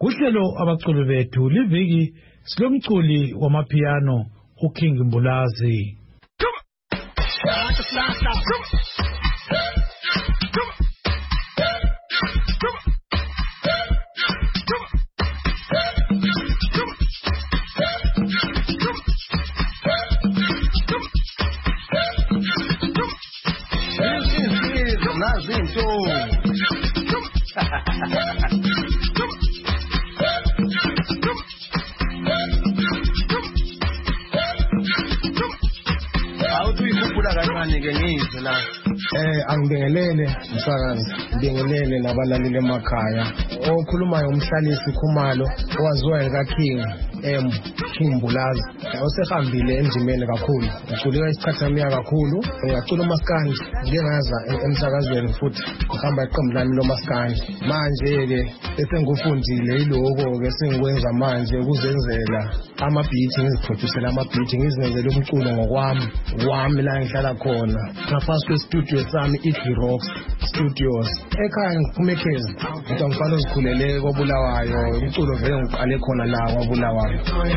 Kuhlelo abaculi bethu liviki silomculi wamapiano uKing Mbulazi. Angibingelele msakazi, ngibingelele nabalaleli emakhaya. Okhulumayo umhlalisi Khumalo owaziwa kaKing Mbulazi. Osehambile endimeni kakhulu. Ngicula isikhathamiya kakhulu. Ngicula uMaskandi, ngike ngaza emsakazweni futhi ngihamba iqembu lami loMaskandi. Manje ke bese ngifundile yiloko ke sengikwenza manje ukuzenzela ama-beat, ngiziproducela ama-beat, ngizenzela umculo ngokwami la ngihlala khona. Ngaphansi kwestudio sami iDrox Studios. Ekhaya ngikumekhezi. Ngoba ngifana ozikhulele koBulawayo. Umculo vele ngiqale khona la kwaBulawayo.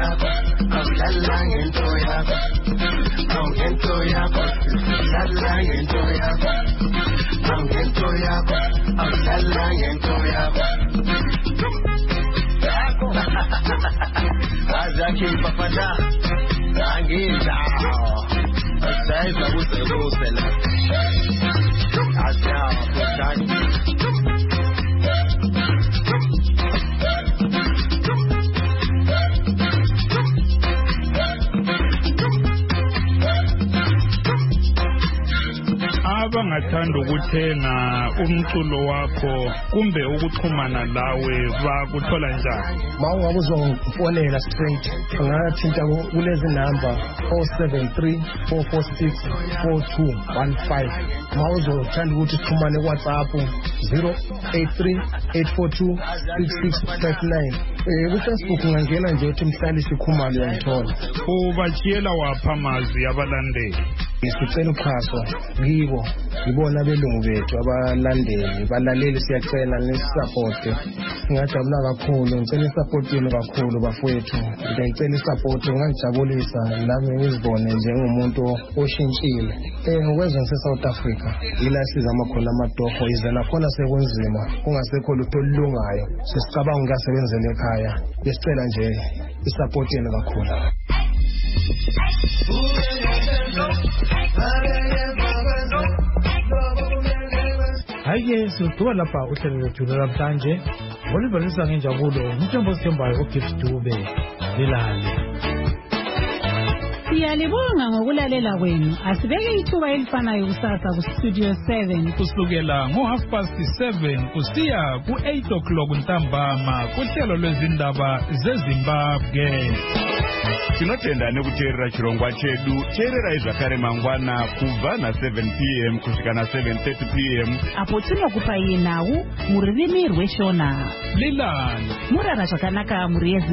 Abangathanda ukuthenga umculo wakho kumbe ukuxhumana lawe bakuthola njani? Mawungabe uzongifonela straight ungathinta kulezi number 073-446-4215. Mawuzothanda ukuthi sixhumane kuWhatsApp 083-842-6659. kuFacebook ungangena nje uthi Mhlalisi Khumalo uyangithola. Ubachiyela wapha amazwi abalandeli? Sicela uxhaso kibo, ngibona abelungu bethu abalandeli balaleli, siyacela nisupporte. Ngiyajabula kakhulu, ngicela isupport yenu kakhulu bafowethu. Ngicela isupport, ngangijabulisa nami ngizibone njengomuntu oshintshile. Ngokwenza ngise-South Africa ila sizama khona amadoho, ize nakhona sekunzima, kungasekho lutho olulungayo. Sisicabanga ukuyasebenzela ekhaya. Sicela nje isupport yenu kakhulu. Hayi siqhuba lapha uhlelo lwethu namhlanje. Ngolivalisa ngenjabulo umthembu osithembayo uGift Dube lelali. Siyalibonga ngokulalela kwenu. Asibeke ithuba elifanayo kusasa kuStudio 7 kusukela ngo7:30 kusiya ku8 ntambama kuhlelo lwezindaba zeZimbabwe. Tinotenda nekuteerera chirongwa chedu. Teererai zvakare mangwana kubva na7 p.m. kusvika na7:30 p.m. apo tinokupai nhau mururimi rweshona. Lilani Murara zvakanaka muri